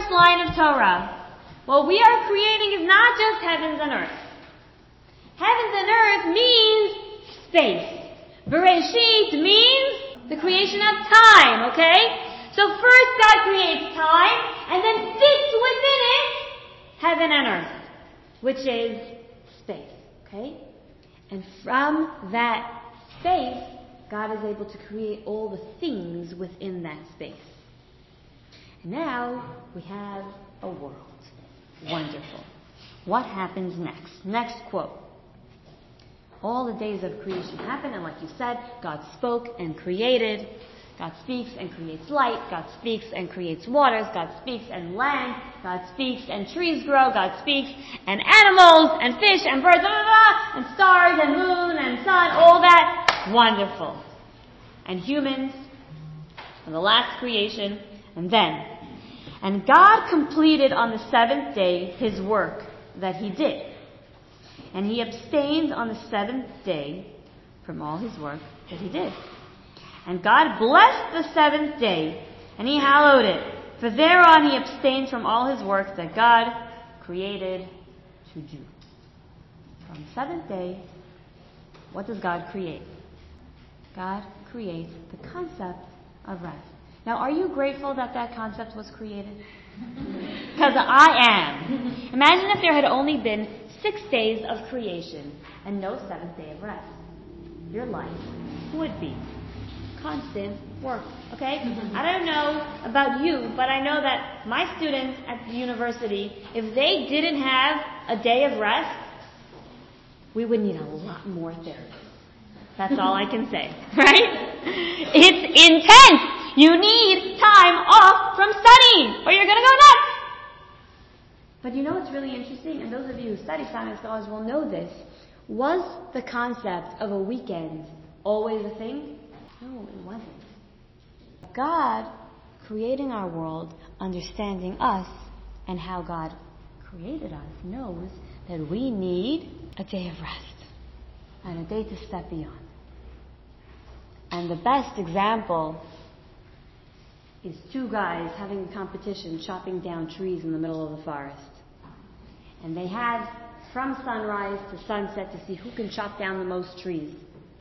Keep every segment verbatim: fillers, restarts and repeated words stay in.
first line of Torah? What we are creating is not just heavens and earth. Heavens and earth means space. Bereshit means the creation of time, okay? So first God creates time, and then fits within it heaven and earth, which is space, okay? And from that space, God is able to create all the things within that space. And now we have a world. Wonderful. What happens next? Next quote. All the days of creation happen, and like you said, God spoke and created. God speaks and creates light. God speaks and creates waters. God speaks and land. God speaks and trees grow. God speaks and animals and fish and birds, blah, blah, blah, and stars and moon and sun, all that. Wonderful. And humans, and the last creation, and then. And God completed on the seventh day His work that He did. And He abstained on the seventh day from all His work that He did. And God blessed the seventh day, and He hallowed it. For thereon He abstained from all His work that God created to do. On the seventh day, what does God create? God creates the concept of rest. Now, are you grateful that that concept was created? Because I am. Imagine if there had only been six days of creation and no seventh day of rest. Your life would be constant work, okay? Mm-hmm. I don't know about you, but I know that my students at the university, if they didn't have a day of rest, we would need a lot more therapy. That's all I can say, right? It's intense. You need time off from studying, or you're going to go nuts. But you know what's really interesting, and those of you who study Simon Scholars will know this, was the concept of a weekend always a thing? No, it wasn't. God, creating our world, understanding us, and how God created us, knows that we need a day of rest and a day to step beyond. And the best example is two guys having a competition chopping down trees in the middle of the forest. And they have from sunrise to sunset to see who can chop down the most trees.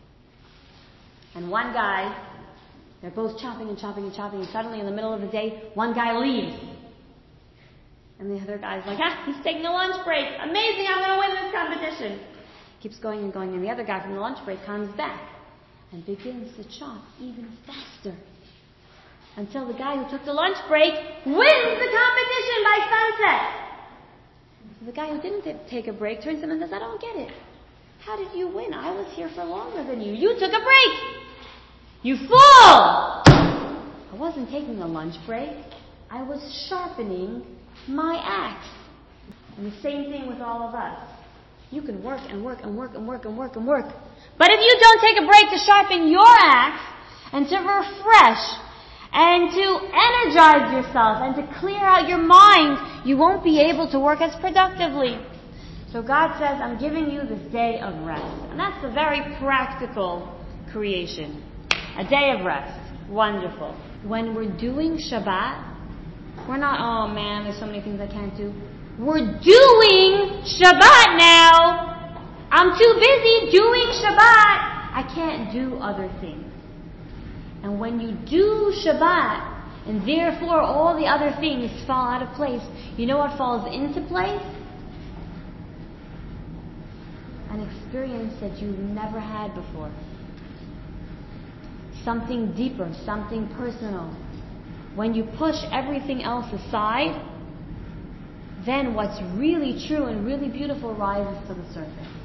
And one guy, they're both chopping and chopping and chopping, and suddenly in the middle of the day, one guy leaves. And the other guy's like, ah, he's taking a lunch break. Amazing, I'm going to win this competition. Keeps going and going, and the other guy from the lunch break comes back and begins to chop even faster. Until the guy who took the lunch break wins the competition by sunset. So the guy who didn't t- take a break turns to him and says, I don't get it. How did you win? I was here for longer than you. You took a break. You fool! I wasn't taking a lunch break. I was sharpening my axe. And the same thing with all of us. You can work and work and work and work and work and work. But if you don't take a break to sharpen your axe and to refresh and to energize yourself and to clear out your mind, you won't be able to work as productively. So God says, I'm giving you this day of rest. And that's a very practical creation. A day of rest. Wonderful. When we're doing Shabbat, we're not, oh man, there's so many things I can't do. We're doing Shabbat now. I'm too busy doing Shabbat. I can't do other things. And when you do Shabbat, and therefore all the other things fall out of place, you know what falls into place? An experience that you've never had before. Something deeper, something personal. When you push everything else aside, then what's really true and really beautiful rises to the surface.